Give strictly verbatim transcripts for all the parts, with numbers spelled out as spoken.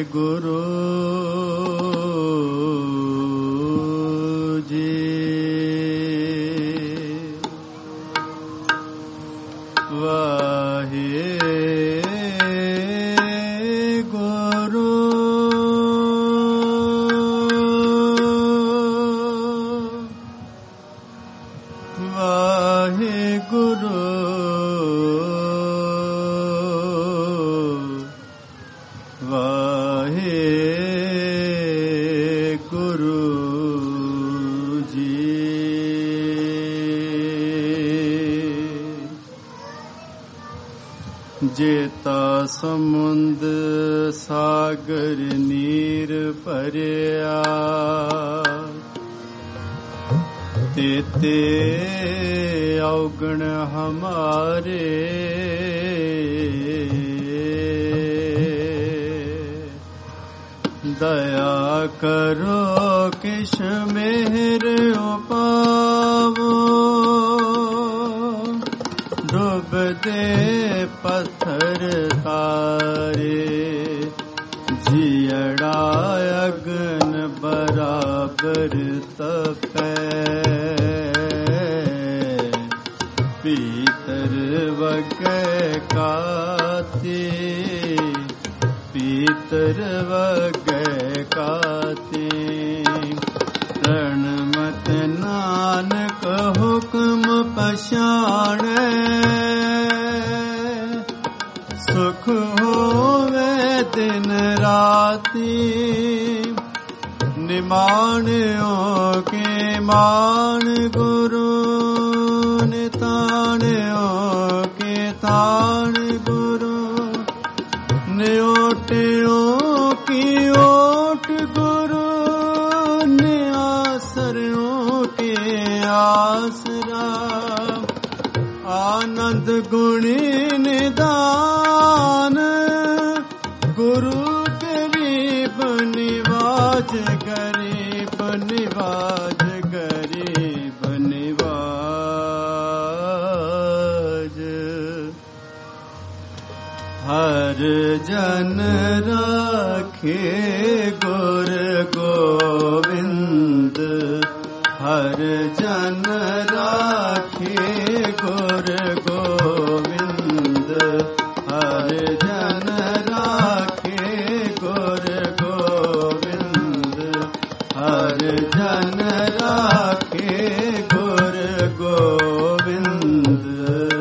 गुरु जेता समुंद सागर नीर भरिया तेते अवगुण हमारे दया करो किश मेहर उपावो डूब दे पत्थर तारे जियड़ा अगन बराबर तपै पीतर वगै काती पीतर वगै काती रणमत नानक हुक्म पछाणै सुख होवे दिन राती निमाणियों के मान गुरु निताणियों के ताण गुरु न्योटियों की ओट गुरु न्यासरियों के आसरा आनंद गुणी निदान गुरु गरीब निवाज गरीब निवाज गरीब निवाज हर जन राखे गुर गोविंद हर जन राखे गुर गोविंद हर जन राखे गुर गोविंद हर जन राखे गुर गोविंद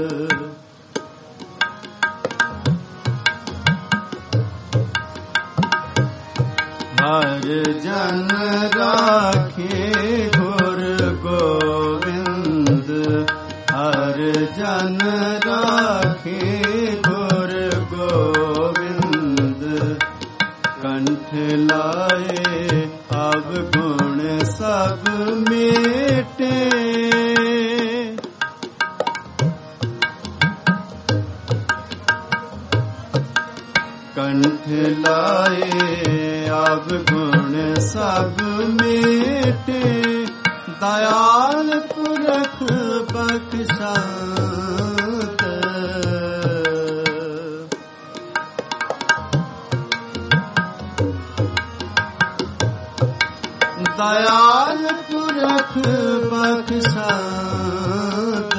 हर जन राखे गुर गोविंद हर जन राखे गुर गोविंद कंठ लाए अवगुण सब मेटे कंठ लाए अवगुण सब मेटे दयाल पुरख बख्शात दयाल पुरख बख्शात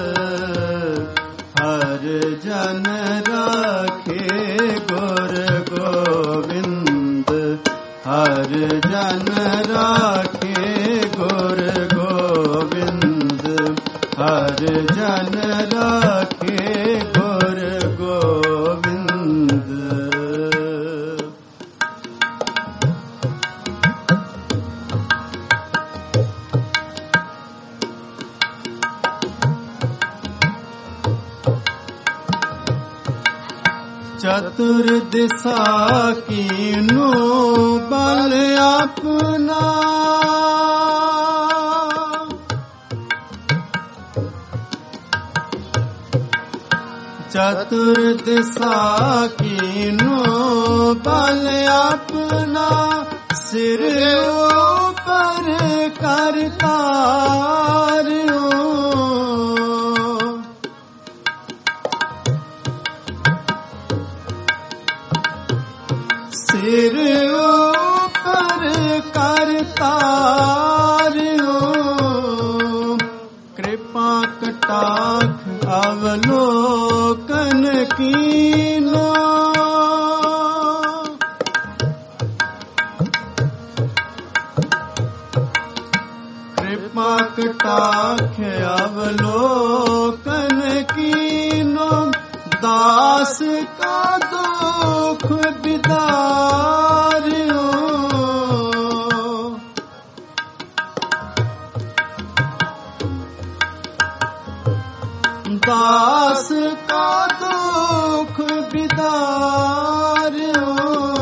हर जन राखे गुर गोविंद हर जन राखे गुर गोविंद हर जन राखे गुर गोविंद चतुर दिशा कीनो बल अपना चतुर दिशा कीनो बल अपना सिर ऊपर करतारियो सिर ऊपर करतारियो कृपा कटाक्ष अवलोकन कीनो कृपा कटाक्ष अवलोकन कीनो दास का दुख बिदारियो दास का दुख बिदारियो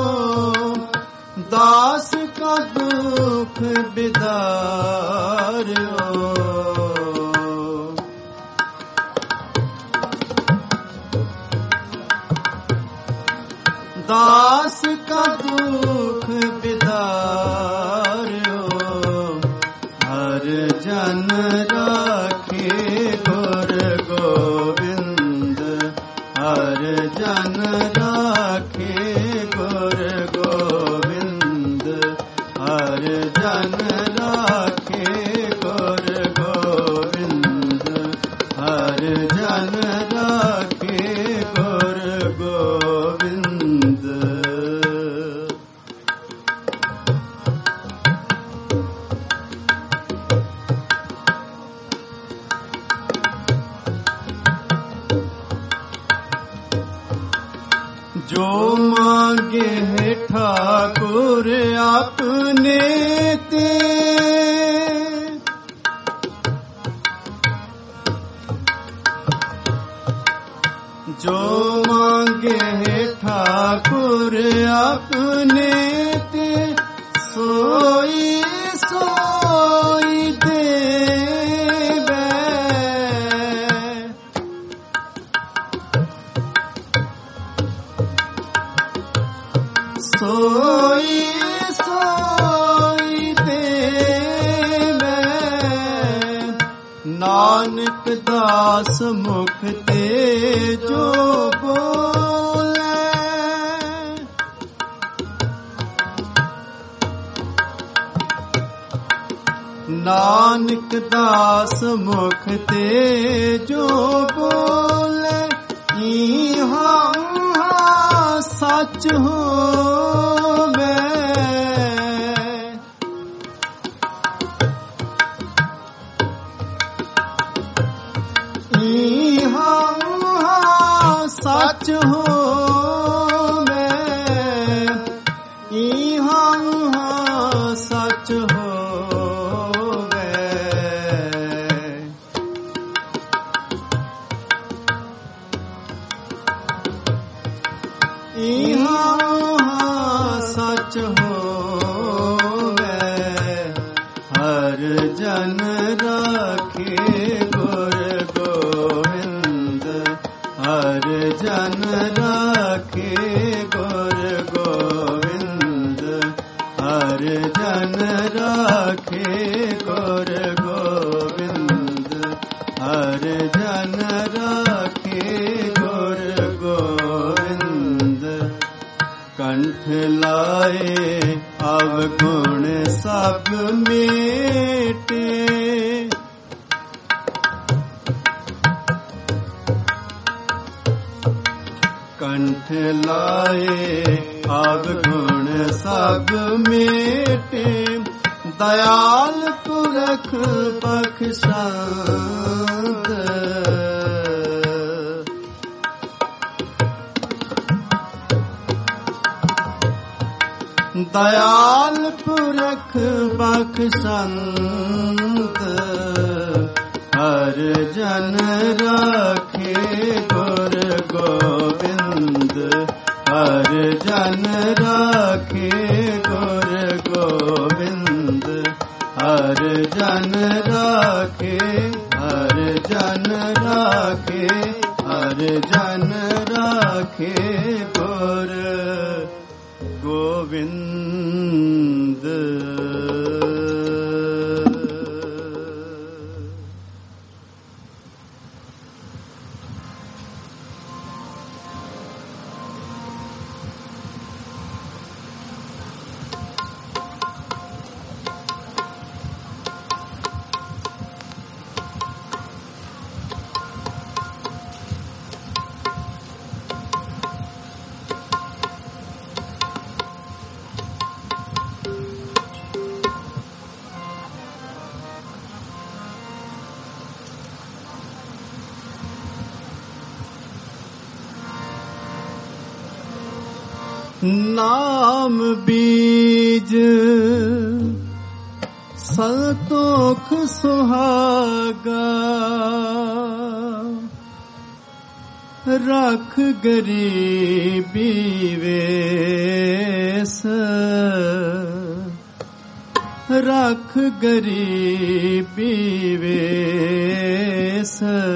दास का दुख बिदारियो दास का दुख बिदारियो हर जन राखे गुर गोविंद हर जन राखे गुर गोविंद हर जन राखे गुर गोविंद हर जन राखे गुर गोविंद जो मांगे है ठाकुर अपने ते जो मांगे है ठाकुर अपने ते सोई सोई देवे सोई सोई देवे नानक दास मुख ते जो बोले नानक दास मुख ते जो बोले इहा सच होवे इहा सच होवे इहा सच होवे इहा सच होवे हर जन राखे गुर गोविंद हर जन राखे गुर गोविंद हर जन राखे गुर गोविंद हर जन राखे गुर गोविंद कंठ लाए अवगुण सब मेटे कंठ लाए अवगुण सब मेटे दयाल पुरख बख्शात दयाल पुरख बख्शंत हर जन राखे गुर गोविंद हर जन राखे गुर गोविंद हर जन राखे हर जन राखे हर जन राखे गुर गोविंद ਨਾਮ ਬੀਜ ਸੰਤੋਖ ਸੁਹਾਗਾ, ਰਖ ਗਰੀਬੀ ਵੇਸ, ਰਖ ਗਰੀਬੀ ਵੇਸ,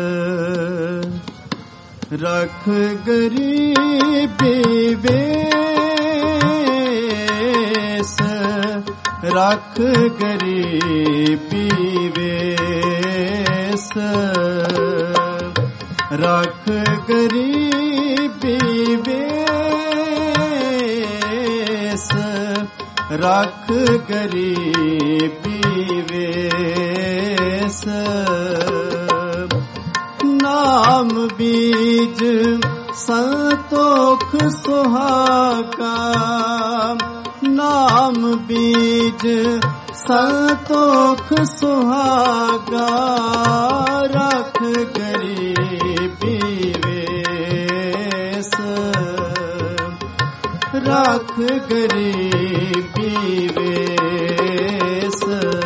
ਰਖ ਗਰੀਬੀ ਵੇਸ, ਰਖ ਗਰੀਬੀ ਵੇਸ, ਰਖ ਗਰੀਬੀ ਵੇਸ, ਰਖ ਗਰੀਬੀ ਵੇਸ। ਨਾਮ ਬੀਜ ਸੰਤੋਖ ਸੁਹਾਗਾ, ਨਾਮ ਬੀਜ ਸੰਤੋਖ ਸੁਹਾਗਾ, ਰਖ ਗਰੀਬੀ ਵੇਸ, ਰਖ ਗਰੀਬੀ ਵੇਸ,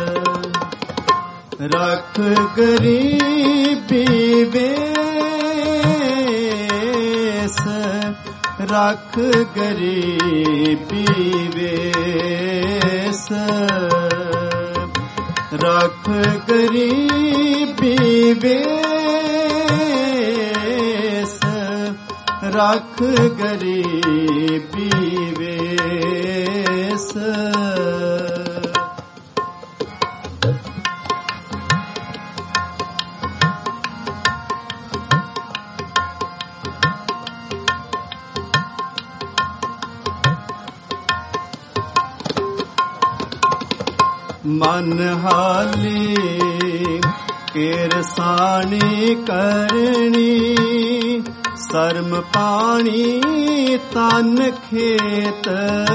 ਰਖ ਗਰੀਬੀ ਵੇਸ, ਰਖ ਗਰੀਬੀ ਵੇਸ, ਰਖ ਗਰੀਬੀ ਵੇਸ, ਰਖ ਗਰੀਬੀ ਵੇਸ। ਮਨ ਹਾਲੀ ਕਿਰਸਾਣੀ ਕਰਨੀ, ਸਰਮ ਪਾਣੀ ਤਨ ਖੇਤ,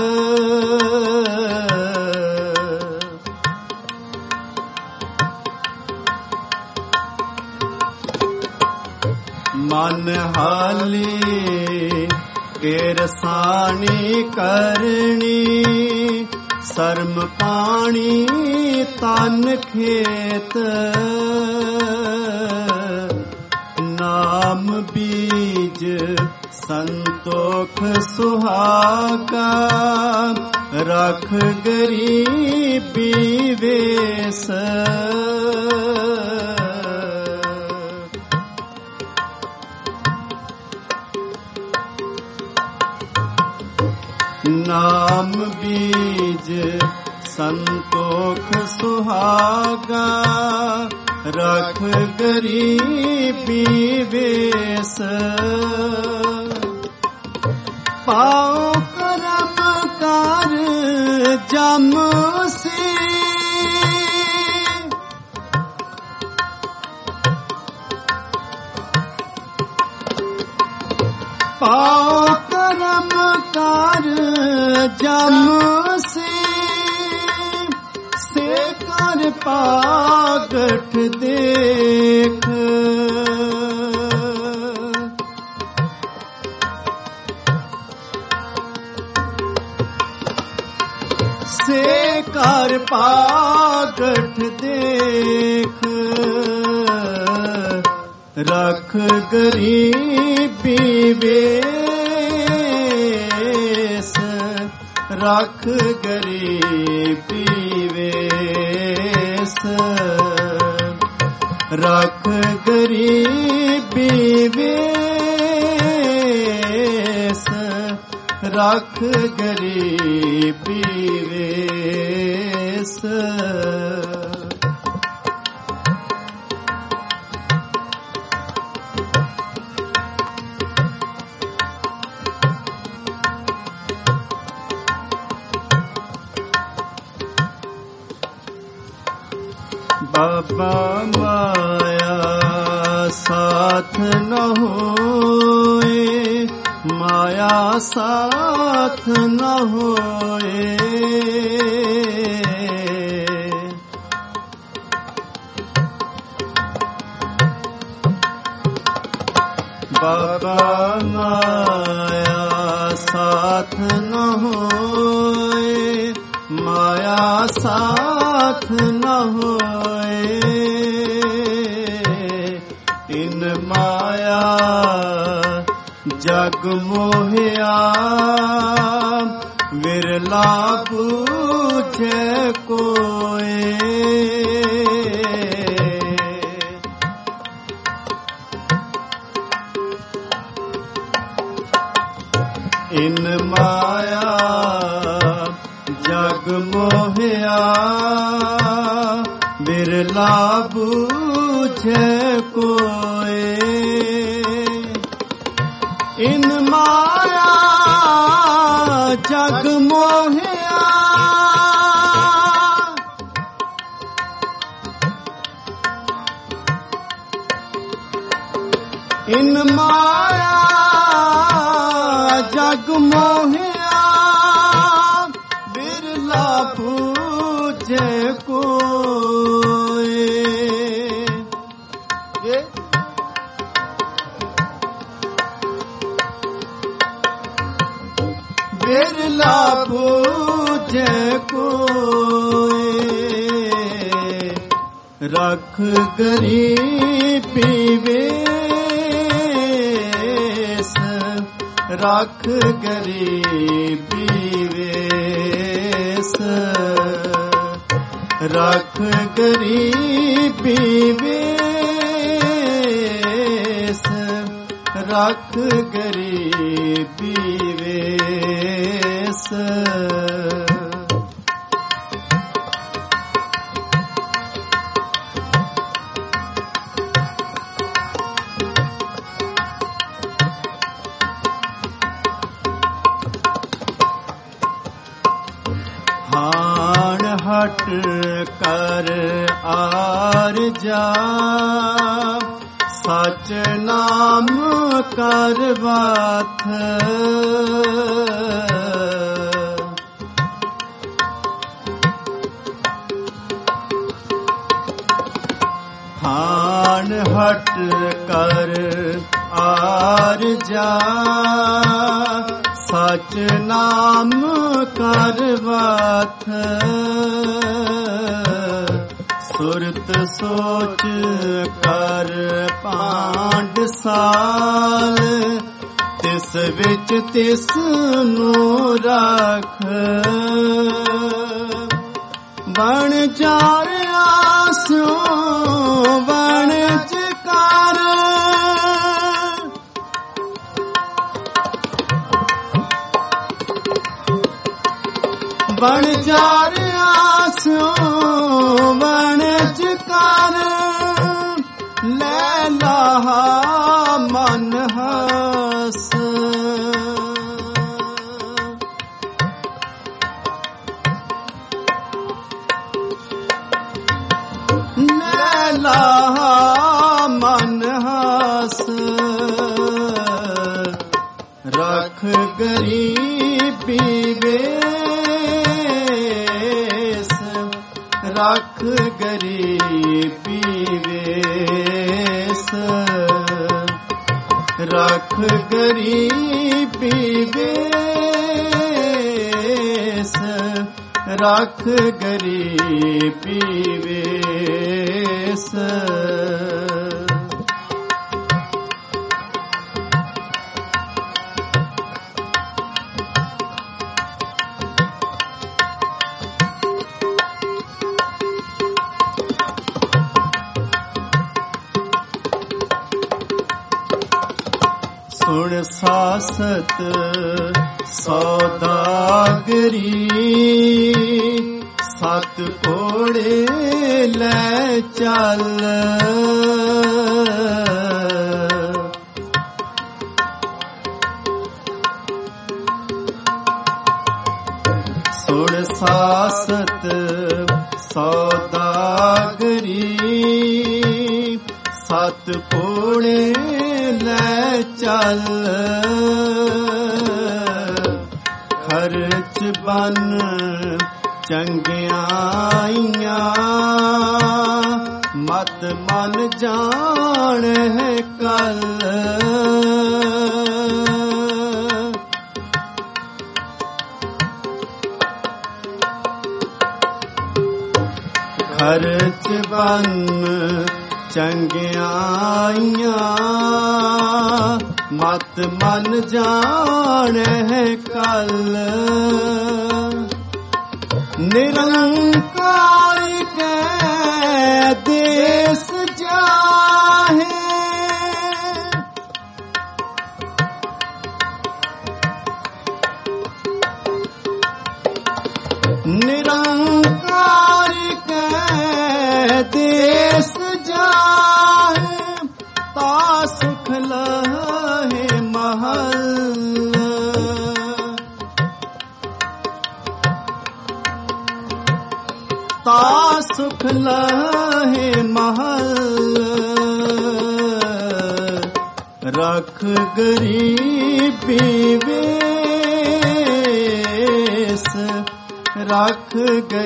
ਮਨ ਹਾਲੀ ਕਿਰਸਾਣੀ ਕਰਨੀ, ਸਰਮ ਪਾਣੀ ਤਨ ਖੇਤ, ਨਾਮ ਬੀਜ ਸੰਤੋਖ ਸੁਹਾਗਾ, ਰਖ ਗਰੀਬੀ ਵੇਸ, ਨਾਮ ਬੀਜ ਸੰਤੋਖ ਸੁਹਾਗਾ, ਰਖ ਗਰੀਬੀ ਵੇਸ, ਪਾਉ ਕਰਮ ਕਰ ਜਮ ਸੀ, ਪਾਉ ਕਰਮ ਕਰ ਜਮ ਸੀ, ਸੇ ਕਰ ਪਾਗਠ ਦੇਖ, ਸੇ ਕਰ ਪਾਗਠ ਦੇਖ, ਰਖ ਗਰੀਬੀ ਵੇਸ, ਰਖ ਗਰੀਬੀ ਵੇਸ, ਰਖ ਗਰੀਬੀ ਵੇਸ, ਰਖ ਗਰੀਬੀ ਵੇਸ। ਬਾਬਾ ਮਾਇਆ ਸਾਥ ਨ ਹੋਏ, ਮਾਇਆ ਸਾਥ ਨ ਹੋਏ, ਬਾਬਾ ਮਾਇਆ ਸਾਥ ਨ होए, माया साथ न होए। इन माया जग मोहिया, विरला बूझे कोए। इन माया जग मोहिया, बिरला बूझे कोए। इन माया जग मोहिया, इन माया जग मोहिया, बिरला बूझे कोए। बिरला बूझे कोए। रख गरीबी वेस, रख गरीबी वेस, रख गरीबी वेस, रख गरीबी वेस। हाण हट कर आर जा, सच नाम कर बाथ। हाण हट कर आर जा, सच नाम कर बाथ। सुरत सोच कर पांड साल, तिस विच तिस नू रख। बन जार आस्यों बन कर, बन जार आस्यों बनज कर। ले लाहा मन हस, ले लाहा मन हस। रख गरीबी वेस, रख गरीबी वेस, रख गरीबी वेस, रख गरीबी वेस। सुन सासत सौदागरी, सत घोड़े ले चल। सुन सासत सौदागरी, सत घोड़े ले चल। खर्च बन चंगियाइयां, मत मन जान है कल। ਖਰਚ ਬੰਨ ਚੰਗਿਆਈਆਂ, ਮਤ ਮਨ ਜਾਣੈ ਕਲ। ਨਿਰੰਕਾਰ ਕੈ ਦੇਸ ਜਾਹੇ, ਨਿਰੰਕਾਰ ਕੈ ਦੇਸ ਜਾਹੇ, ਤਾ ਸੁਖ ਲਹੈ ਮਹਲ। ਤਾ ਸੁਖ ਲਹੈ ਮਹਲ। ਰਖ ਗਰੀਬੀ ਵੇਸ, ਰਖ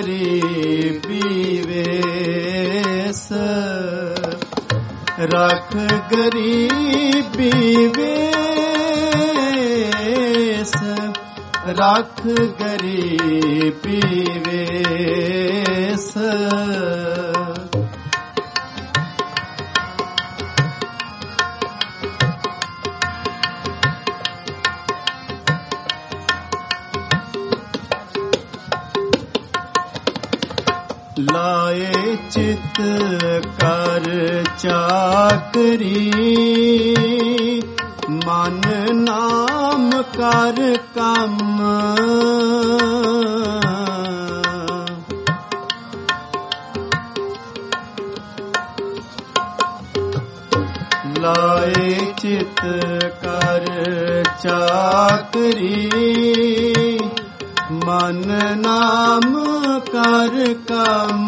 ਗਰੀਬੀ ਵੇਸ, ਰਖ ਗਰੀਬੀ ਵੇਸ, ਰਖ ਗਰੀਬੀ ਵੇਸ। ਲਾਏ ਚਿਤ ਕਰ ਚਾਕਰੀ, ਮਨ ਨਾਮ ਕਰ ਕੰਮ। ਲਾਏ ਚਿਤ ਕਰ ਚਾਕਰੀ, ਮਨ ਨਾਮ ਕਰ ਕੰਮ।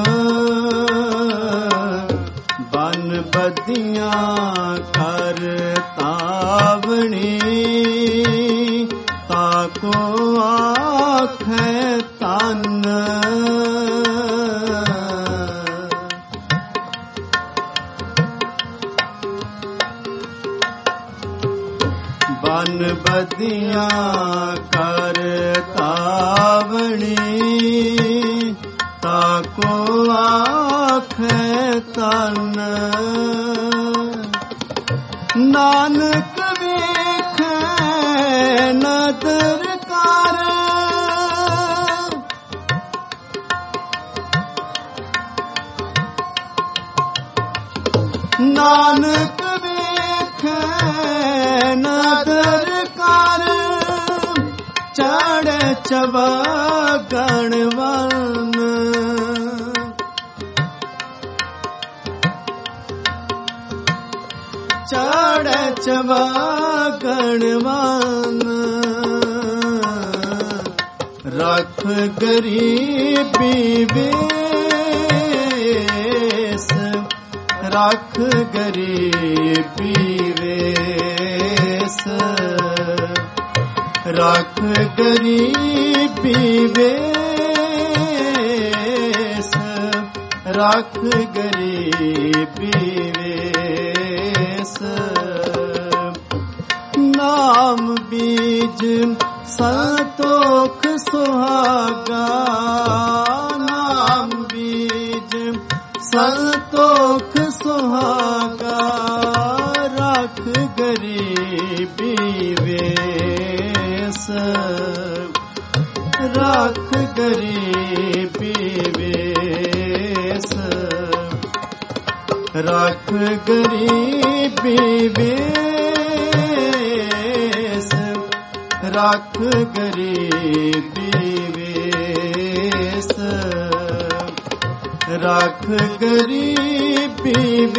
ਬਨ ਬਦੀਆਂ ਕਰ ਤਾਵਣੀ, ਤਾਕੋ ਆਖੈ ਤਨ। ਬਨ ਬਦੀਆਂ ਕਰ ਤਾਵਣੀ, ਤਾਕੋ ਆਖੈ ਤਨ। ਨਾਨਕ ਵੇਖੈ ਨਦਰ ਕਰ, ਨਾਨਕ ਵੇਖੈ ਨਦਰ ਕਰ। ਚੜ੍ਹੈ ਚਵਗਣ ਵਨ, ਚੜ੍ਹੈ ਚਵਗਣ ਵਨ। ਰਖ ਗਰੀਬੀ ਵੇਸ, ਰਖ ਗਰੀਬੀ ਵੇਸ, ਰਖ ਗਰੀਬੀ ਵੇਸ, ਰਖ ਗਰੀਬੀ ਵੇਸ। ਨਾਮ ਬੀਜ ਸੰਤੋਖ ਸੁਹਾਗਾ, ਨਾਮ ਬੀਜ ਸੰਤੋਖ ਸੁਹਾਗਾ। ਰਖ ਗਰੀਬੀ ਵੇਸ, ਰਖ ਗਰੀਬੀ ਵੇਸ, ਰਖ ਗਰੀਬੀ ਵੇਸ, ਰਖ ਗਰੀਬੀ ਵੇਸ, ਰਖ ਗਰੀਬੀ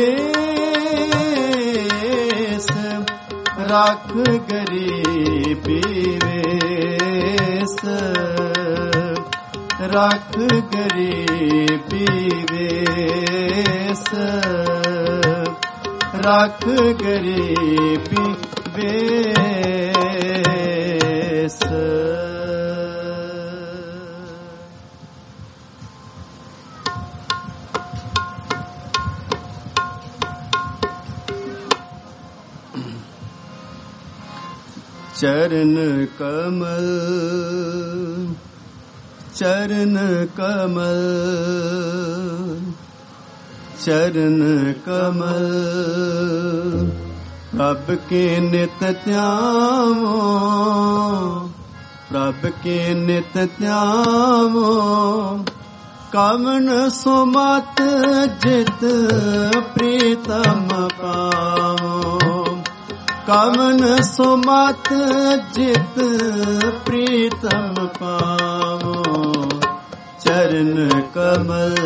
ਵੇਸ, ਰਖ ਗਰੀਬੀ ਵੇਸ, ਰਖ ਗਰੀਬੀ ਵੇਸ, ਰਖ ਗਰੀਬੀ ਵੇਸ। ਚਰਨ ਕਮਲ चरण कमल चरण कमल प्रभ के नित ध्यावो प्रभ के नित ध्यावो कवन सुमत जित प्रीतम पावो कवन सुमत जित प्रीतम पावो चरण कमल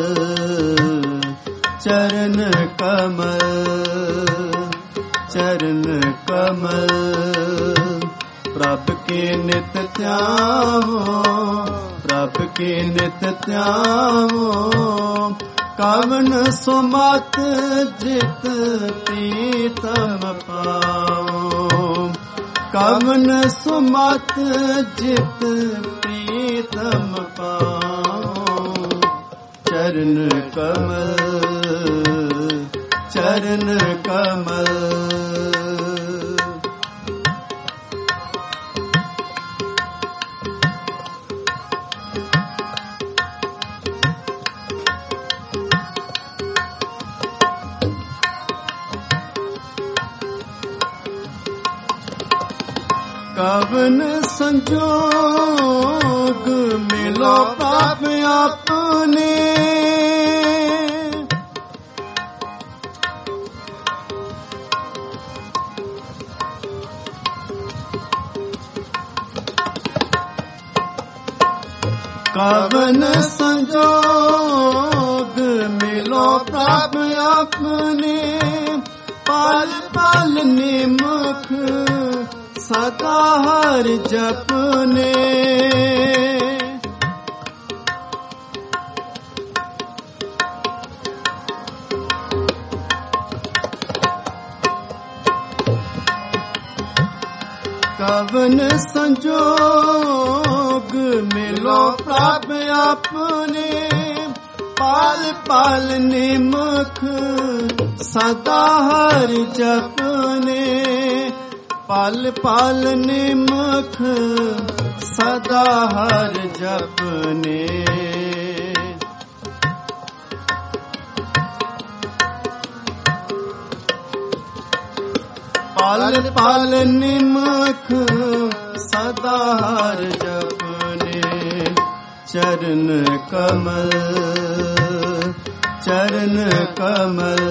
चरण कमल चरण कमल प्रभ के नित ध्यावो प्रभ के नित ध्यावो कवन सुमत जित प्रीतम पावो कवन सुमत जित प्रीतम पावो चरण कमल चरण कमल कवन संजोग मिलो पाप अपने कवन संजोग मिलो पाप अपने पल पल निमुख सदा हर जपने कवन संजोग मिलो प्रभ अपने पाल पाल निमुख सदा हर जपने पाल पाल निमुख सदा हर जपने पाल पाल निमुख सदा हर जपने चरण कमल चरण कमल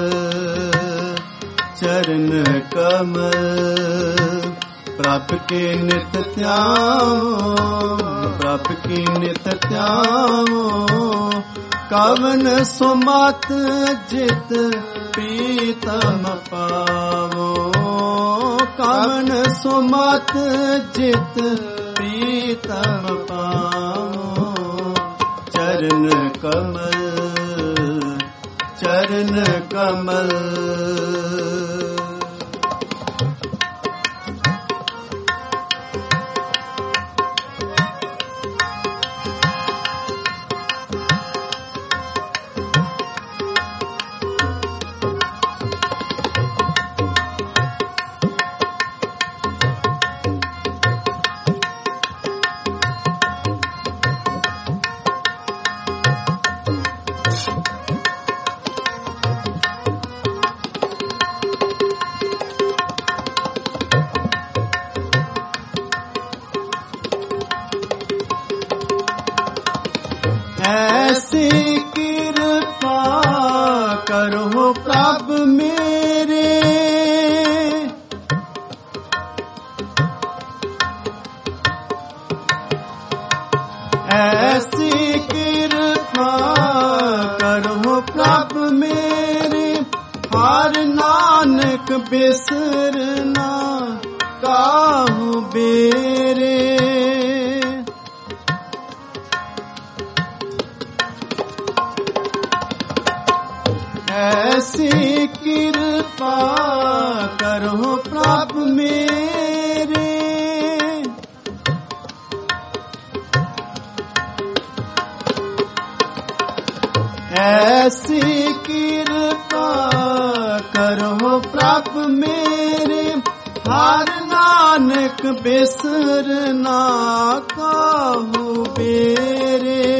चरण कमल प्रभ के नित ध्यावो प्रभ के नित ध्यावो कवन सुमत जित प्रीतम पावो कवन सुमत जित प्रीतम पावो चरण कमल चरण कमल ऐसी कृपा करो प्रभ मेरे ऐसी कृपा करो प्रभ मेरे हर नानक बिसरना काहू बेरे ऐसी कृपा करो प्रभ मेरे ऐसी कृपा करो प्रभ मेरे हर नानक बिसरना काहू बेरे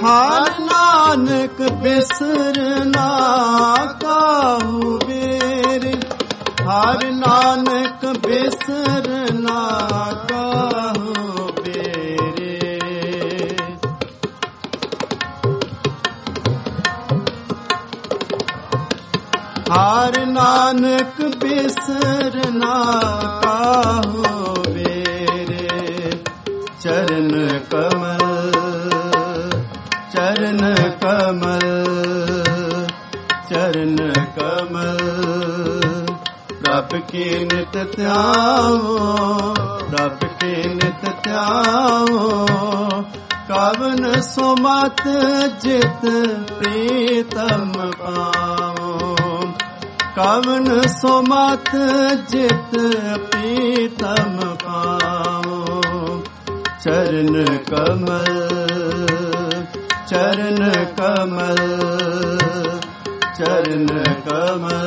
ਹਰ ਨਾਨਕ ਬਿਸਰਨਾ ਕਾਹੂ ਬੇਰੇ, ਹਰ ਨਾਨਕ ਬਿਸਰਨਾ ਕਾਹੂ ਬੇਰੇ। ਹਰ ਨਾਨਕ ਬਿਸਰਨਾ ਕਾਹੂ ਬੇਰੇ। ਚਰਨ ਕਮਲ, ਚਰਨ ਕਮਲ, ਚਰਨ ਕਮਲ, ਪ੍ਰਭ ਕੀ ਨਿਤ ਧਿਆਵੋ, ਪ੍ਰਭ ਕੀ ਨਿਤ ਧਿਆਵੋ। ਕਵਨ ਸੋ ਮਤ ਜਿਤ ਪ੍ਰੀਤਮ ਪਾਵੋ, ਕਵਨ ਸੋ ਮਤ ਜਿਤ ਪ੍ਰੀਤਮ ਪਾਵੋ। ਚਰਨ ਕਮਲ, ਚਰਨ ਕਮਲ, ਚਰਨ ਕਮਲ,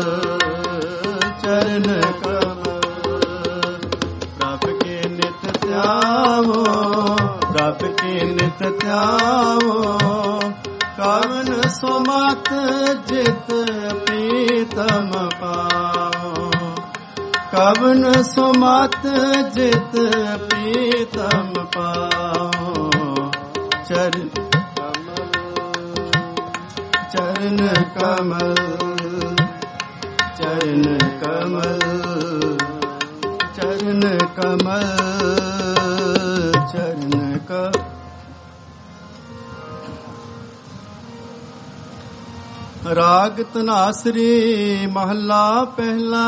ਚਰਨ ਕਮਲ, ਪ੍ਰਭ ਕੇ ਨਿਤ ਧਿਆਵੋ, ਪ੍ਰਭ ਕੇ ਨਿਤ ਧਿਆਵੋ। ਕਵਨ ਸੋ ਮਤ ਜਿਤ ਪ੍ਰੀਤਮ ਪਾਵੋ, ਕਵਨ ਸੋ ਮਤ ਜਿਤ ਪ੍ਰੀਤਮ ਪਾਵੋ। ਚਰਨ ਚਰਨ ਕਮਲ, ਚਰਨ ਕਮਲ, ਚਰਨ ਕਮਲ, ਚਰਨ ਕਮਲ। ਰਾਗ ਧਨਾਸਰੀ ਮਹੱਲਾ ਪਹਿਲਾ।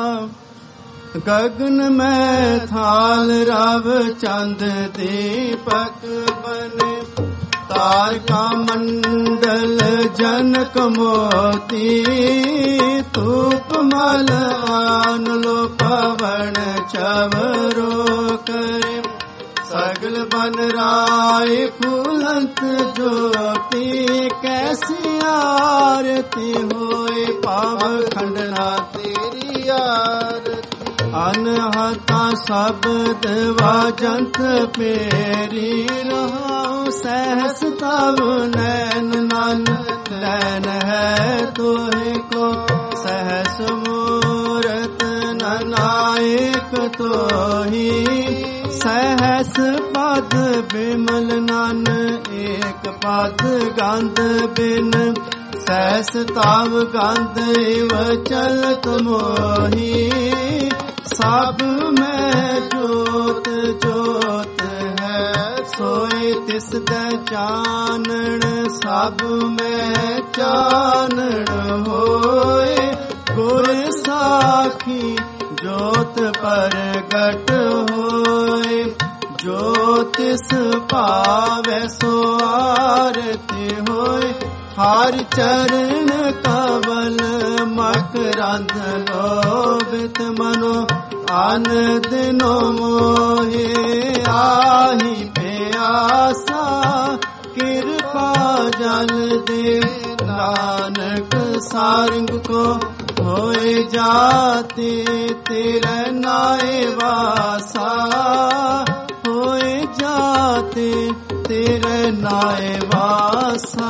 ਗਗਨ ਮੈਂ ਥਾਲ ਰਵ ਚੰਦ ਦੀਪਕ ਬਨੇ, ਤਾਰਕਾ ਮੰਡਲ ਜਨਕ ਮੋਤੀ। ਧੂਪ ਮਲ ਆਨ ਲੋ ਪਵਨ ਚਵਰੋ ਕਰੇ, ਸਗਲ ਬਨ ਰਾਏ ਫੂਲੰਤ ਜੋਤੀ। ਕੈਸੀ ਆਰਤੀ ਹੋਏ ਪਾਵ ਖੰਡਨਾ ਤੇਰੀ ਆਰਤੀ। ਅਨਹਤਾ ਸ਼ਬਦ ਵਾਜੰਤ ਪੇਰੀ ਰਹਾਉ। ਸਹਿਸ ਤਵ ਨੈਨ ਨਨ ਨੈਨ ਹੈ ਤੋਹਿ ਕੋ, ਸਹਿਸ ਮੂਰਤ ਨਨਾਇਕ ਤੋਹੀ। ਸਹਿਸ ਪਦ ਬਿਮਲ ਨਨ ਏਕ ਪਦ ਗੰਧ ਬਿਨ, ਸਹਿਸ ਤਵ ਗੰਧ ਇਵ ਚਲਤ ਮੋਹੀ। ਸਭ ਮੈਂ ਜੋਤ ਜੋਤ ਹੈ, ਸੋਇ ਤਿਸ ਦੈ ਚਾਨਣ। ਸਭ ਮੈਂ ਚਾਨਣ ਹੋਏ, ਗੁਰ ਸਾਖੀ ਜੋਤ ਪ੍ਰਗਟ ਹੋਏ। ਜੋ ਤਿਸ ਭਾਵੈ ਸੋ ਆਰਤੀ ਹੋਏ। ਹਰ ਚਰਨ ਕਵਲ ਮਕਰੰਦ ਲੋਭਿਤ ਮਨੋ, ਅਨ ਦਿਨੋ ਮੋਹੇ ਆਹੀ ਪਿਆਸਾ। ਕਿਰਪਾ ਜਲ ਦੇ ਨਾਨਕ ਸਾਰੰਗ ਕੋ, ਹੋਏ ਜਾਤੀ ਤੇਰੇ ਨਾਏ ਵਾਸਾ। ਹੋਏ ਜਾਤੀ ਤੇਰੇ ਨਾਏ ਵਾਸਾ।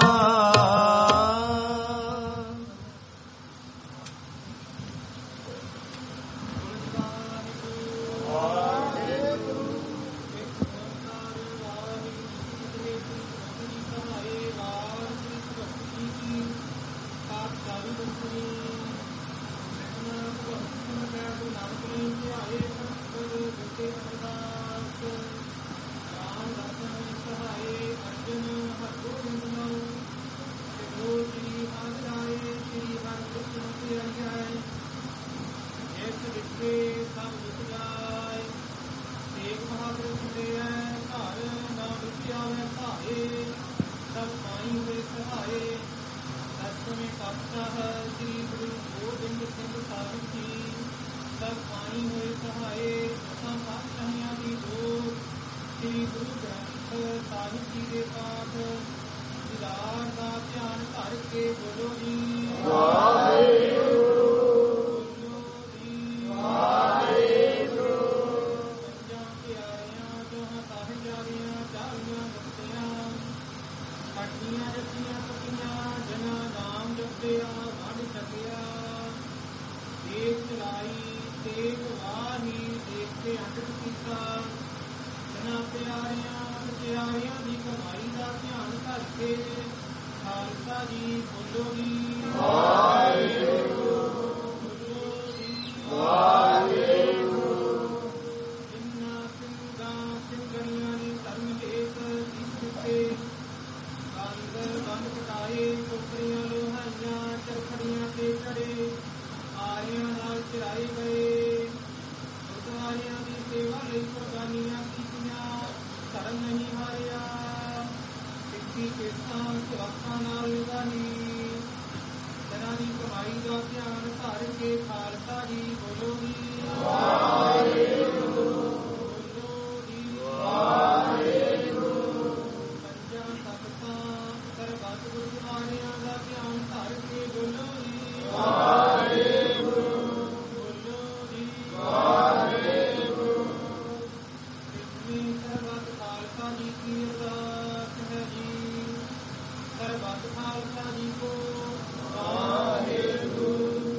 ਇਹਨਾਂ ਪਿਆਰਿਆਂ ਪਿਆਰਿਆਂ ਦੀ ਕਮਾਈ ਦਾ ਧਿਆਨ ਕਰਕੇ ਖਾਲਸਾ ਜੀ ਬੋਲੋ ਜੀ ਵਾਹਿਗੁਰੂ ਬੋਲੋ ਜੀ ਵਾਹਿਗੁਰੂ। ਜਿਨ੍ਹਾਂ ਸਿੰਘਾਂ ਸਿੰਘਣੀਆਂ ਨੇ ਧਰਮ ਹੇਤ ਇਸ ਦਿੱਤੇ ਕੰਧ ਬੰਦ ਕਟਾਏ ਟੋਕਰੀਆਂ ਲੋਹਾਈਆਂ ਚਰਖੜੀਆਂ ਤੇ ਚੜੇ ਆਰਿਆਂ ਨਾਲ ਚਰਾਏ ਗਏ ਗੁਰਦੁਆਰਿਆਂ ਦੀ ਸੇਵਾ ਲਈ ਕੁਰਬਾਨੀਆਂ ਕੀਤੀਆਂ ਧਰਮ ਨਹੀਂ ਹਾਰਿਆ ਸਿੱਖੀ ਕੇਸਾਂ ਸਵਾਸਾਂ ਨਾਲ ਨਿਭਾਈ ਜਨਾਂ ਦੀ ਕਮਾਈ ਦਾ ਧਿਆਨ ਧਰ ਕੇ ਖਾਲਸਾ ਜੀ ਬੋਲੋ ਜੀ ਵਾਹਿਗੁਰੂ ਬੋਲੋ ਜੀ ਵਾਹਿਗੁਰੂ। ਪੰਜਾਂ ਤਖਤਾਂ ਸਰਬੱਤ ਗੁਰਦੁਆਰਿਆਂ ਦਾ ਧਿਆਨ ਧਰ ਕੇ ਬੋਲੋ ਜੀ ਵਾਹਿਗੁਰੂ ਬੋਲੋ ਜੀ ਵਾਹਿਗੁਰੂ। ਸਿੱਖੀ ਸਰਬੱਤ ਖਾਲਸਾ ਜੀ ਕੀ ਅਰਦਾਸ ਹੈ ਜੀ ਸਰਬੱਤ ਖਾਲਸਾ ਜੀ ਕੋ ਵਾਹਿਗੁਰੂ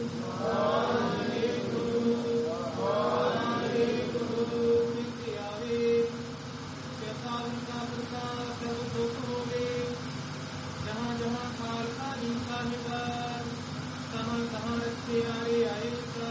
ਵਾਹਿਗੁਰੂ ਵਾਹਿਗੁਰੂ। ਮਿੱਥੇ ਆਵੇ ਸਾਵਨ ਦਾ ਪ੍ਰਕਾਸ਼ ਸਭ ਦੁੱਖ ਹੋਵੇ ਜਹਾਂ ਜਹਾਂ ਖਾਲਸਾ ਜੀ ਸਾਹਿਬ ਤਹਾਂ ਤਹਾਂ ਰੱਖੇ ਆਏ ਆਏਗਾ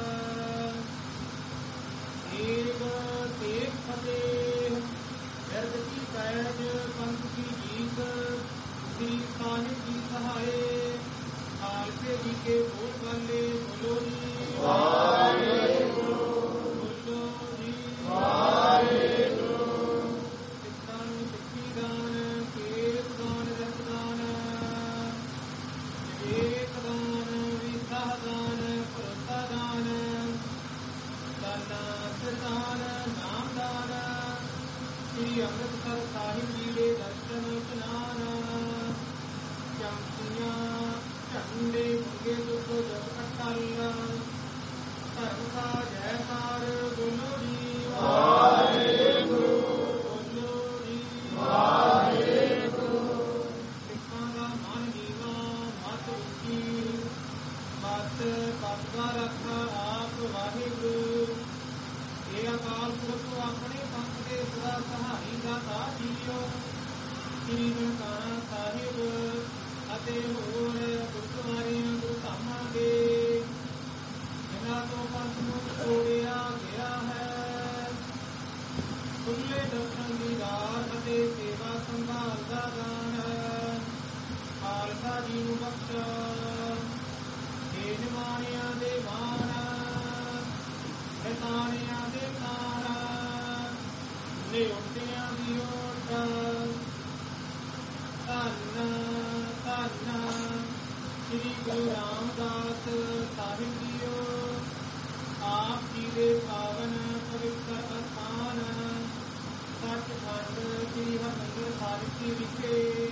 ਏਕ ਤੇਗ ਫਤਿਹ ਦਰਦ ਕੀ ਪੈਜ ਪੰਥ ਕੀ ਜੀਤ ਸ੍ਰੀ ਸਾਹਿਬ ਜੀ ਸਹਾਏ ਖਾਲਸੇ ਜੀ ਕੇ ਬੋਲ ਬਾਲੇ ਬੋਲੋ ਜੀ ਵਾਹਿਗੁਰੂ ਬੋਲੋ ਜੀ ਵਾਹਿਗੁਰੂ। ਸਿੱਖਾਂ ਨੂੰ ਸਿੱਖੀ ਦਾਨ ਕੇਸ ਦਾਨ ਰਸ ਦਾਨ ਵਿਵੇਕ ਦਾਨ ਵਿਦਾ ਦਾਨ ਭਰੋਸਾ ਦਾਨ ਦਾਨਾ ਸਰਦਾਨ ਨਾਮ ਦਾਨ ਸ੍ਰੀ ਅੰਮ੍ਰਿਤਸਰ ਸਾਹਿਬ ਜੀ ਦੇ ਦਰਸ਼ਨ ਇਸ਼ਨਾਨ ਚਮਕੀਆਂ ਝੰਡੇ ਮੁਗੇ ਦੁੱਖ ਜਪ ਅਟਲ ਧਰਮ ਦਾ ਜੈਕਾਰ ਬੋਲੋ ਜੀ ਵਾਹਿਗੁਰੂ ਬੋਲੋ ਜੀ ਵਾਹਿਗੁਰੂ। ਸਿੱਖਾਂ ਦਾ ਮਨ ਨੀਵਾਂ ਮਤ ਉੱਚੀ ਮਤ ਪਤਵਾ ਰੱਖ ਆਪ ਵਾਹਿਗੁਰੂ। ਇਹ ਅਕਾਲ ਪੁਰਖ ਆਪਣੇ ਪੰਥ ਦੇ ਸਦਾ ਸਹਾਈ ਦਾਤਾ ਜੀਓ ਸ੍ਰੀ ਨਨਕਾਣਾ ਸਾਹਿਬ ਅਤੇ ਹੋਰ ਗੁਰਦੁਆਰਿਆਂ ਗੁਰਧਾਮਾਂ ਦੇ ਜਿਨ੍ਹਾਂ ਤੋਂ ਪੰਥ ਨੂੰ ਤੋੜਿਆ ਗਿਆ ਹੈ ਖੁੱਲੇ ਦਰਸ਼ਨ ਦੀਦਾਰ ਅਤੇ ਸੇਵਾ ਸੰਭਾਲ ਦਾ ਦਾਨ ਖਾਲਸਾ ਜੀ ਨੂੰ ਬਖਸ਼ ਦੇ ਨਿਮਾਣਿਆਂ ਦੇ ਮਾਣ ਤਾਣਿਆਂ ਦੇ ਤਾਣ ਨਿਉਟਿਆਂ ਦੀ ਓਟ ਧੰਨ ਧੰਨ ਸ੍ਰੀ ਗੁਰੂ ਰਾਮਦਾਸ ਸਾਹਿਬ ਜੀਓ ਆਪ ਜੀ ਦੇ ਪਾਵਨ ਪਵਿੱਤਰ ਅਸਥਾਨ ਸੱਚਖੰਡ ਸ੍ਰੀ ਹਰਿਮੰਦਰ ਸਾਹਿਬ ਜੀ ਵਿਖੇ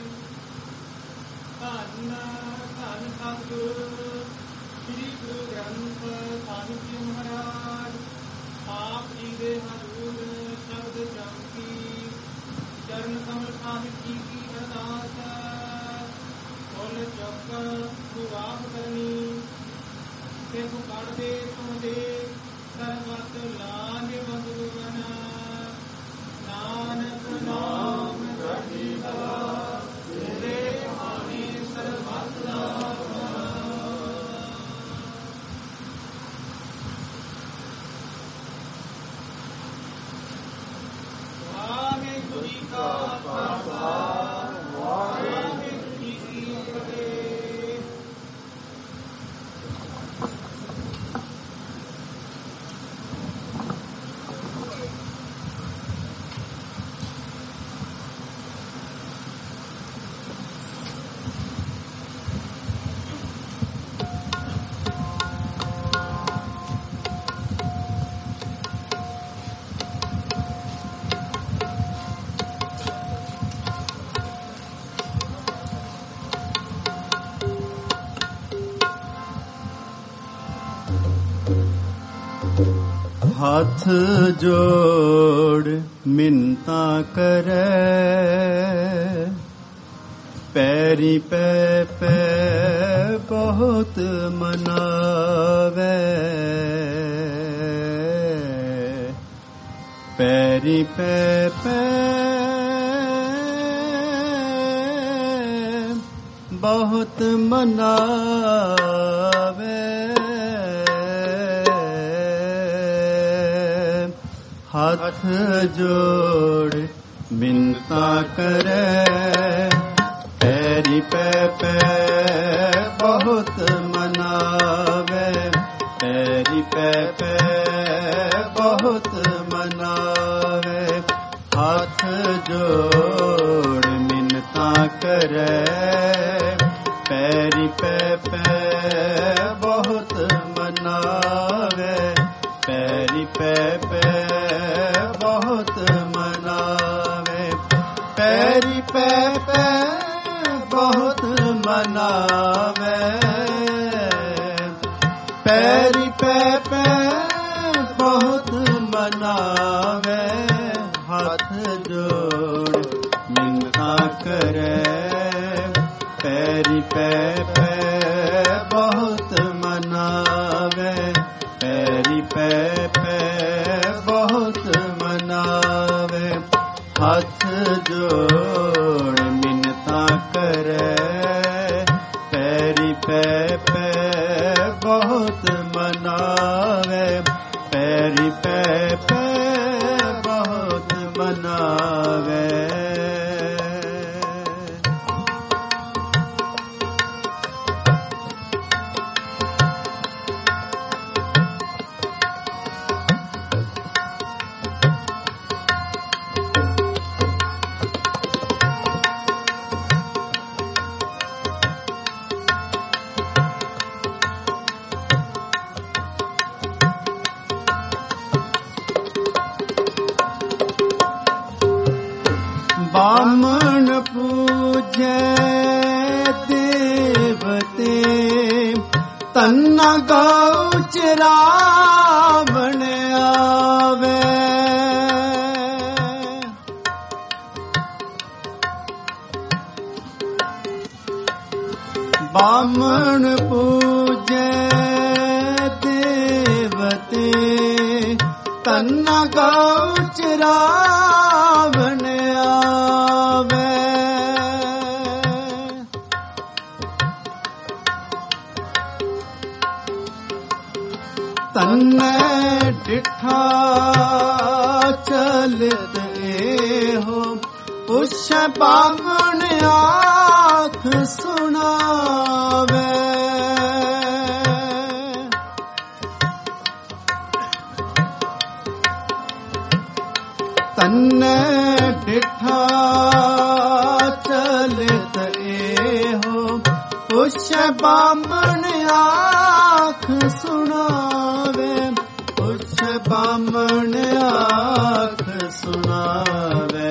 ਧੰਨ ਧੰਨ ਸਤਿਗੁਰੂ ਸ੍ਰੀ ਗੁਰੂ ਗ੍ਰੰਥ ਸਾਹਿਬ ਜੀ ਮਹਾਰਾਜ ਆਪ ਜੀ ਦੇ ਹਜ਼ੂਰ ਸ਼ਬਦ ਚਮਕੀ ਚਰਨ ਕਮਲ ਸਾਹਿਬ ਜੀ ਕੀ ਅਰਦਾਸ ਫੁੱਲ ਚੁੱਕ ਸੁਆਹ ਕਰਨੀ ਸਿੱਖ ਕੱਢਦੇ ਸੁਣਦੇ ਸਰਬਤ ਲਾਂਘ ਭਗਵਾਨ ਨਾਨਕ ਨਾਮ ਚੜ੍ਹਦੀ ਕਲਾ ਤੇਰੇ ਹਾਣੀ ਸਰਬਤ ਦਾ ਵਾਹਿਗੁਰੂ ਜੀ ਕਾ ਖਾਲਸਾ ਵਾਹਿਗੁਰੂ ਜੀ ਕੀ ਫਤਿਹ। ਹੱਥ ਜੋੜ ਮਿੰਨਤਾਂ ਕਰੈ, ਪੈਰੀ ਪੈ ਪੈ ਬਹੁਤ ਮਨਾਵੈ। ਪੈਰੀ ਪੈ ਪੈ ਬਹੁਤ ਮਨਾਵੇ, ਹੱਥ ਜੋੜ ਬਿਨਤਾ ਕਰੇ, ਪੈਰੀ ਪੈ ਪੈ ਬਹੁਤ ਮਨਾਵੇ, ਪੈਰੀ ਪੈ ਪੈ ਬਹੁਤ ਮਨਾਵੇ, ਹੱਥ ਜੋੜ ਮਿੰਨਤਾਂ ਕਰੇ, ਪੈਰੀ ਪੈ ਪੈ ਬਹੁਤ ਮਨਾਵੇ, ਪੈਰੀ ਪੈ ਪੈ ਬਹੁਤ ਮਨਾਵੇ, ਪੈਰੀ ਪੈ ਪੈ ਬਹੁਤ ਮਨਾਵੇ, ਪੈਰੀ ਪੈ ਪੈ ਬਹੁਤ ਮਨਾਵੇ, ਹੱਥ ਜੋੜ ਮਿੰਨਤਾਂ ਕਰੇ, ਪੈਰੀ ਪੈ ਪੈ ਬਹੁਤ ਮਨਾਵੇ, ਪੈਰੀ ਪੈ ਪੈ ਬਹੁਤ ਮਨਾਵੇ, ਹੱਥ ਜੋੜ ਮਿੰਨਤਾਂ ਕਰੇ, ਪੈਰੀ ਪੈ ਪੈ ਬਹੁਤ ਮਨਾਵੇ, ਪੈਰੀ ਪੈ ਪੈ ਬਹੁਤ ਮਨਾਵੇ। ਬਾਮਣ ਪੂਜੈ ਦੇਵਤੇ, ਤੰਨਾ ਗਊ ਚਰਾਵਣ ਆਵੇ, ਬਾਮਣ ਪੂਜੈ ਦੇਵਤੇ, ਤੰਨਾ ਗਊ ਚਰਾਵਣ ਆਵੇ, ਤੰਨੇ ਡਿਠਾ ਚਲਤ ਇਹੋ, ਪੁੱਛ ਬਾਮਣ ਆਖ ਸੁਣਾਵੇ, ਤੰਨੇ ਡਿਠਾ ਚਲਤ ਇਹੋ, ਪੁੱਛ ਬਾਮਣ ਆਖ ਸੁਣਾਵੇ, ਪੁੱਛ ਬਾਮਣ ਆਖ ਸੁਣਾਵੇ,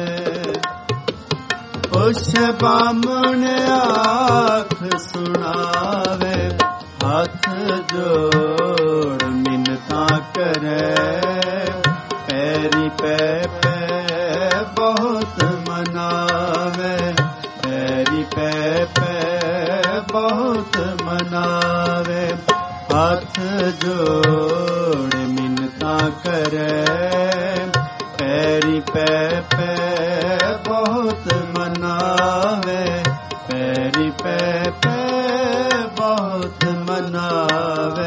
ਪੁੱਛ ਬਾਮਣ ਆਖ ਸੁਣਾਵੇ, ਹੱਥ ਜੋੜ ਮਿੰਨਤਾਂ ਕਰੇ, ਪੈਰੀ ਪੈ ਪੈ ਬਹੁਤ ਮਨਾਵੇ, ਪੈਰੀ ਪੈ ਪੈ ਬਹੁਤ ਮਨਾਵੇ, ਹੱਥ ਜੋੜ ਮਿੰਨਤਾਂ ਕਰੇ, ਪੈਰੀ ਪੈ ਪੈ ਬਹੁਤ ਮਨਾਵੇ, ਪੈਰੀ ਪੈ ਪੈ ਬਹੁਤ ਮਨਾਵੇ।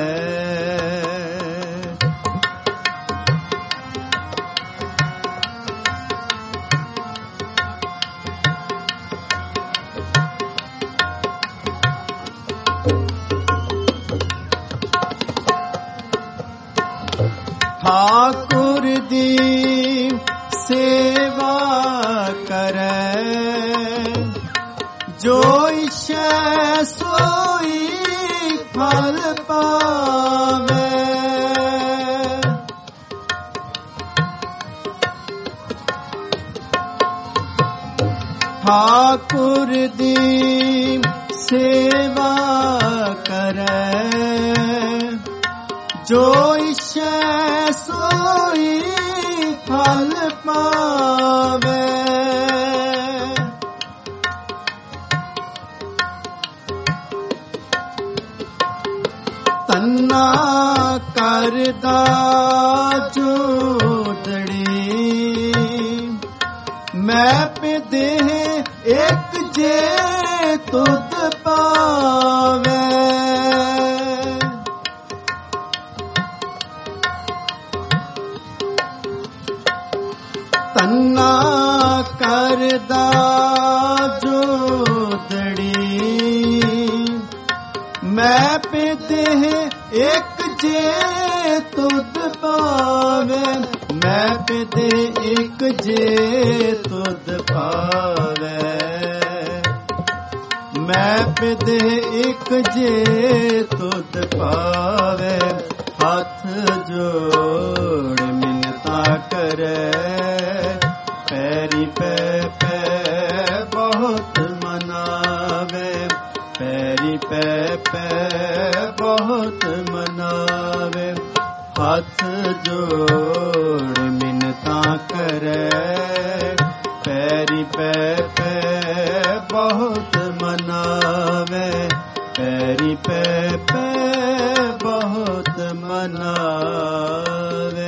ਠਾਕੁਰ ਦੀ ਸੇਵਾ ਕਰੇ, ਜੋ ਇਛੈ ਸੋਈ ਫਲ ਪਾਵੇ, ਠਾਕੁਰ ਦੀ ਸੇਵਾ ਕਰੇ, ਜੋ ਇਛੈ ਸੋਈ ਫਲ ਪਾਵੇ, ਤੰਨਾ ਕਰਦਾ ਜੋਦ ਮੈਂ ਪੇ ਦੇਹ ਇੱਕ ਜੇ ਤੁਧ ਪਾਵੇ। ਤੰਨਾ ਕਰਦਾ ਜੋਦੜੀ ਮੈਂ ਪੇ ਦੇਹ ਇੱਕ ਜੇ ਤੁਧ ਪਾਵੇ। ਮੈਂ ਪੇ ਦੇਹ ਇੱਕ ਜੇ ਤੁਧ ਪਾਵੇ। ਮੈਂ ਪੇ ਦੇਹ ਇੱਕ ਜੇ ਤੁਧ ਪਾਵੇ। ਹੱਥ ਜੋੜ ਮਿੰਨਤਾਂ ਕਰੇ ਪੈਰੀ ਪੈ ਪੈ ਬਹੁਤ ਮਨਾਵੇ। ਪੈਰੀ ਪੈ ਪੈ ਬਹੁਤ ਮਨਾਵੇ। ਹੱਥ ਜੋੜ ਮਿੰਨਤਾਂ ਕਰੇ ਪੈਰੀ ਪੈ ਪੈ ਬਹੁਤ ਮਨਾਵੇ। ਪੈਰੀ ਪੈ ਪੈ ਬਹੁਤ ਮਨਾਵੇ।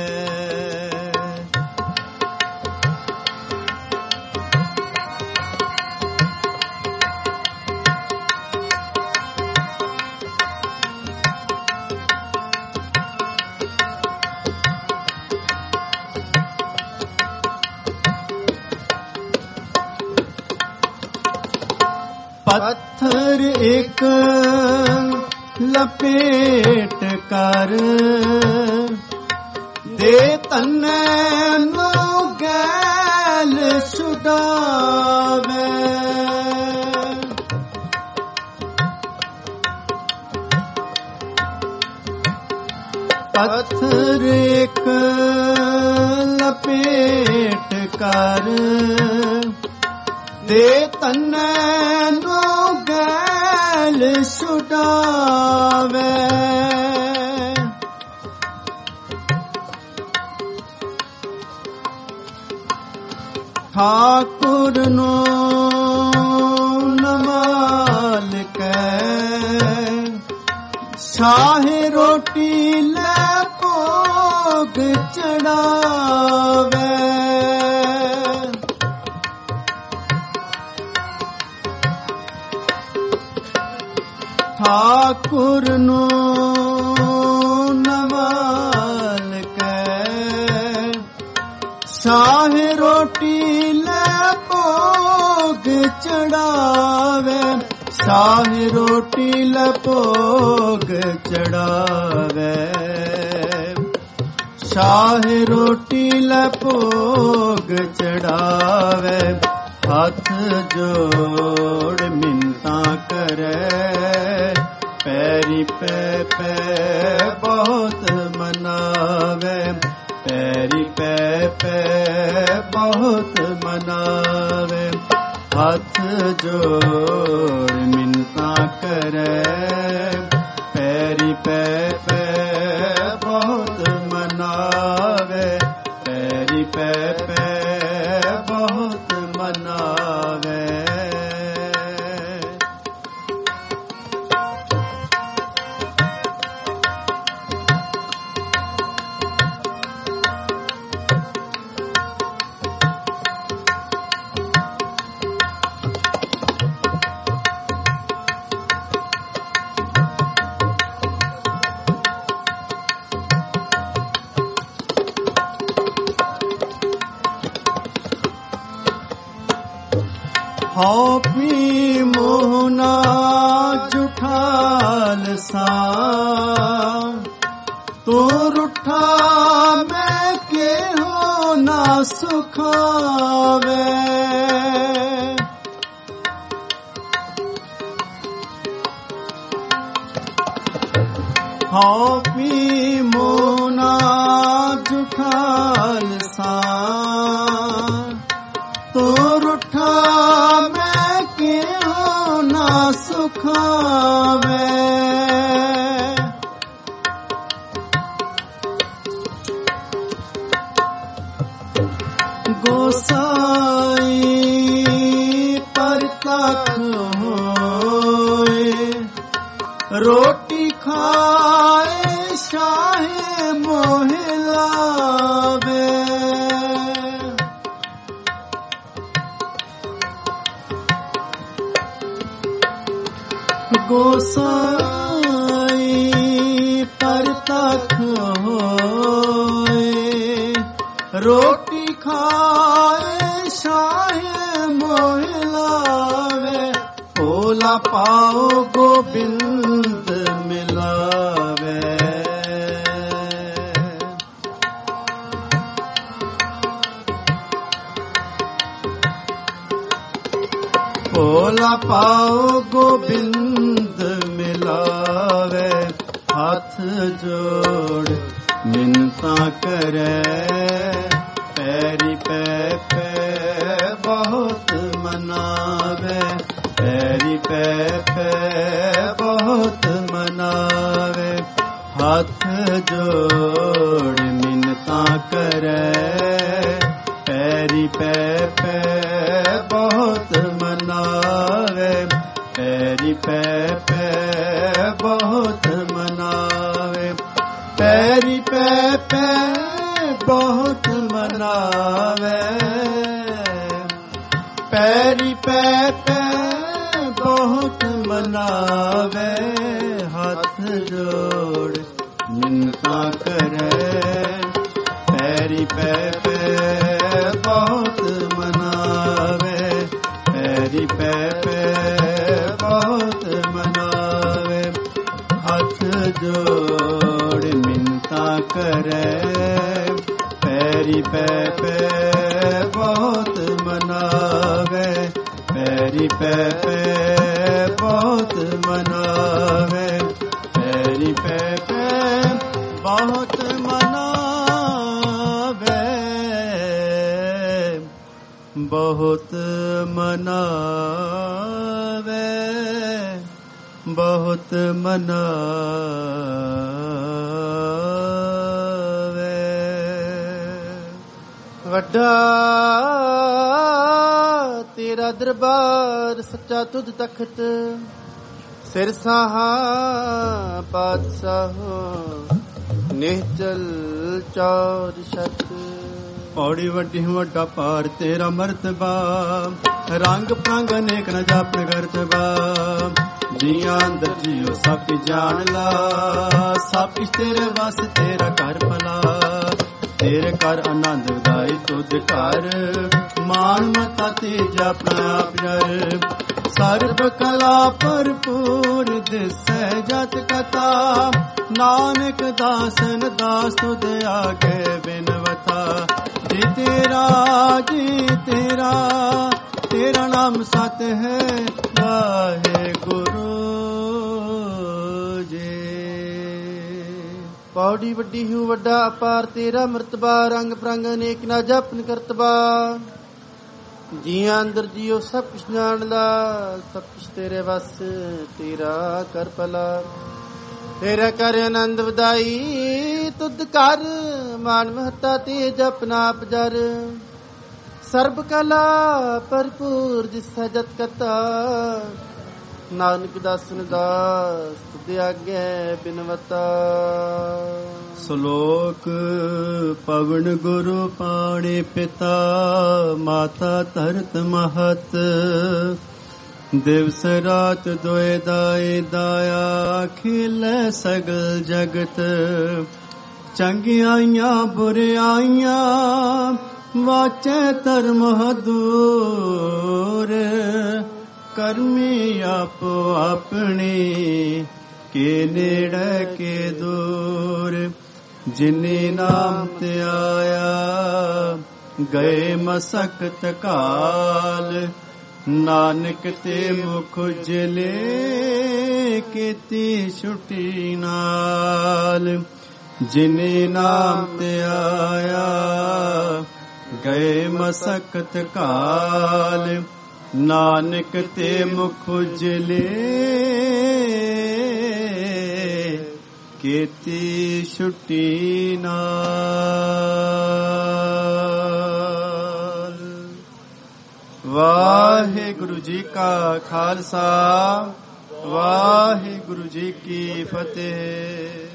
ਪੱਥਰ ਇੱਕ ਲਪੇਟ ਕਰ ਦੇ ਤੰਨੇ ਨੂੰ ਗੈਲ ਛੁਡਾਵੇ। ਪੱਥਰ ਇੱਕ ਲਪੇਟ ਕਰ ਦੇ ਤੰਨੇ ਨੂੰ ਗੈਲ ਛੁਡਾਵੇ। ਠਾਕੁਰ ਨੂੰ ਨਮਾਲ ਕੈ ਸ਼ਾਹੀ ਰੋਟੀ ਲੈ ਭੋਗ ਚੜਾਵੇ। ਠਾਕੁਰ ਨੂੰ ਨਵਾਲ ਕੈ ਸ਼ਾਹੀ ਰੋਟੀ ਲੈ ਭੋਗ ਚੜਾਵੇ। ਸ਼ਾਹੀ ਰੋਟੀ ਲੈ ਭੋਗ ਚੜਾਵੇ। ਸ਼ਾਹੀ ਰੋਟੀ ਲੈ ਭੋਗ ਚੜਾਵੇ। ਹੱਥ ਜੋੜ ਮਿੰਨਤਾਂ ਕਰੇ ਪੈਰੀ ਪੈ ਪੈ ਬਹੁਤ ਮਨਾਵੇ। ਪੈਰੀ ਪੈ ਪੈ ਬਹੁਤ ਮਨਾਵੇ। ਹੱਥ ਜੋੜ ਮਿੰਨਤਾਂ ਕਰੇ ਪੈਰੀ ਪੈ ਪੈ ਬਹੁਤ ਮਨਾਵੇ। ਪੈਰੀ ਪੈ ਪੈ ਬਹੁਤ ਮਨਾਵੇ। ਹਉ ਪੀ ਮੋਹਨਾ ਜੁਠਾਲ ਸਾ ਤੂੰ ਰੁੱਠਾ ਮੈਂ ਕਿਹੋ ਨਾ ਸੁਖਾਵੇ। ਹਉ ਪੀ ਮੋਹਨਾ ਜੁਠਾਲ ਸਾ ਤੂੰ ਰੁੱਠਾ ਮੈਂ ਕਿਹੋ ਨਾ ਸੁਖਾਵੇ। ਗੋਸਾਈ ਪਰਤਖ ਹੋਏ ਰੋਟੀ ਖਾਏ ਸ਼ਾਹੇ ਮੋਹ ਲਾਵੇ। ਰੋਟੀ ਖਾਏ ਸ਼ਾਹੇ ਮੋਹ ਲਾਵੇ, ਭੋਲਾ ਪਾਓ ਗੋਬਿੰਦ ਮਿਲਾਵੇ। ਭੋਲਾ ਪਾਓ ਗੋਬਿੰਦ ਮਿਲਾਵੇ, ਹੱਥ ਜੋੜ ਮਿੰਨਤਾਂ ਕਰੇ, ਪੈਰੀ ਪੈ ਪੈ ਬਹੁਤ ਮਨਾਵੇ, ਪੈਰੀ ਪੈ ਪੈ ਬਹੁਤ ਮਨਾਵੇ, ਹੱਥ ਜੋੜ ਮਿੰਨਤਾਂ ਕਰੇ, ਪੈਰੀ ਪੈ ਪੈ ਬਹੁਤ ਮਨਾਵੇ, ਪੈਰੀ ਪੈ ਪੈ ਬਹੁਤ ਮਨਾਵੇ, ਪੈਰੀ ਪੈ ਪੈ ਬਹੁਤ ਮਨਾਵੇ, ਪੈਰੀ ਪੈ ਪੈ ਬਹੁਤ ਮਨਾਵੇ, ਹੱਥ ਜੋੜ ਮਿੰਨਤਾਂ ਕਰੇ, ਪੈਰੀ ਪੈ ਪੈ ਬਹੁਤ ਮਨਾਵੇ, ਪੈਰੀ ਪੈ ਪੈ ਬਹੁਤ ਮਨਾਵੇ, ਹੱਥ ਜੋੜ ਮਿੰਨਤਾਂ ਕਰੇ, ਪੈਰੀ ਪੈ ਪੈ ਬਹੁਤ ਮਨਾਵੇ, ਪੈਰੀ ਪੈ ਪੈ ਬਹੁਤ ਮਨਾਵੇ, ਪੈਰੀ ਪੈ ਪੈ ਬਹੁਤ ਮਨਾਵੇ, ਬਹੁਤ ਮਨਾਵੇ, ਬਹੁਤ ਮਨਾਵੇ। ਵੱਡਾ ਤੇਰਾ ਦਰਬਾਰ, ਸੱਚਾ ਤੁਧ ਤਖਤ, ਸਿਰ ਸਾਹਾ ਪਾਤਸ਼ਾਹੋ, ਨਿਹਚਲ ਚੌਰ ਛਤ। ਪੌੜੀ ਵੱਡੀ ਵੱਡਾ ਪਾਰ ਤੇਰਾ ਮਰਤਬਾ, ਰੰਗ ਪ੍ਰੰਗ ਅਨੇਕ ਨ ਜਾਪਨ ਕਰਤਬਾ। ਜੀਆਂ ਅੰਦਰ ਜੀਓ ਸਭ ਕੀ ਜਾਣ ਲਾ, ਸਭ ਕੁਛ ਤੇਰੇ ਵਸ ਤੇਰਾ ਘਰ ਭਲਾ। ਤੇਰੇ ਘਰ ਆਨੰਦ ਉਦਾਈ ਤੁਧ ਘਰ, ਮਾਨ ਮਤਾ ਤੇਜਾ ਪ੍ਰਾਪ ਜਰ। ਸਰਬ ਕਲਾ ਭਰਪੂਰ ਦਿਸੈ ਜਤ ਕਥਾ, ਨਾਨਕ ਦਾਸਨ ਦਾਸ ਤੁਧ ਆਗੇ ਬਿਨਵਤਾ। ਜੀ ਤੇਰਾ ਜੀ ਤੇਰਾ, ਤੇਰਾ ਨਾਮ ਸਤ ਹੈ ਵਾਹਿਗੁਰੂ ਜੀ। ਪੌੜੀ ਵੱਡੀ ਹੂੰ ਵੱਡਾ ਅਪਾਰ ਤੇਰਾ ਮਰਤਬਾ, ਰੰਗ ਪ੍ਰੰਗ ਅਨੇਕ ਨਾ ਜਪਨ ਕਰਤਬਾ। ਜੀਆਂ ਅੰਦਰ ਜੀਓ ਸਭ ਕੁਛ ਜਾਣਦਾ, ਸਭ ਕੁਛ ਤੇਰੇ ਵਸ ਤੇਰਾ ਕਰ ਭਲਾ। ਤੇਰਾ ਕਰ ਆਨੰਦ ਵਧਾਈ ਤੁਧ ਕਰ, ਮਾਨ ਮਹਤਾ ਤੇ ਜਪਨਾ ਪਜਰ। ਸਰਬ ਕਲਾ ਭਰਪੂਰ ਜਿਸੈ ਜਤ ਕਥਾ, ਨਾਨਕ ਦਾਸਨ ਦਾਸ ਤੁਧ ਆਗੇ ਬਿਨਵਤਾ। ਸ਼ਲੋਕ ਪਵਨ ਗੁਰੂ ਪਾਣੀ ਪਿਤਾ, ਮਾਤਾ ਧਰਤ ਮਹਤ। ਦਿਵਸ ਰਾਤ ਦੋਇ ਦਾਈ ਦਾਇਆ, ਖਿਲੈ ਸਗਲ ਜਗਤ। ਚੰਗਿਆਈਆਂ ਬੁਰਿਆਈਆਂ ਵਾਚੈ ਧਰਮ ਦੂਰ। ਕਰਮੀ ਆਪੋ ਆਪਣੀ, ਕੇ ਨੇੜੇ ਕੇ ਦੂਰ। ਜਿਨੇ ਨਾਮ ਤੇ ਆਇਆ, ਗਏ ਮਸਕਤ ਕਾਲ। ਨਾਨਕ ਤੇ ਮੁਖ ਉਜਲੇ, ਕੀਤੀ ਛੁਟੀ ਨਾਲ। ਜਿਨੇ ਨਾਮ ਤੇ ਆਇਆ, ਗਏ ਮਸਕਤ ਕਾਲ। ਨਾਨਕ ਤੇ ਮੁਖ ਉਜਲੇ, ਕੀਤੀ ਛੁਟੀ ਨਾਲ। ਵਾਹਿਗੁਰੂ ਜੀ ਕਾ ਖਾਲਸਾ, ਵਾਹਿਗੁਰੂ ਜੀ ਕੀ ਫਤਿਹ।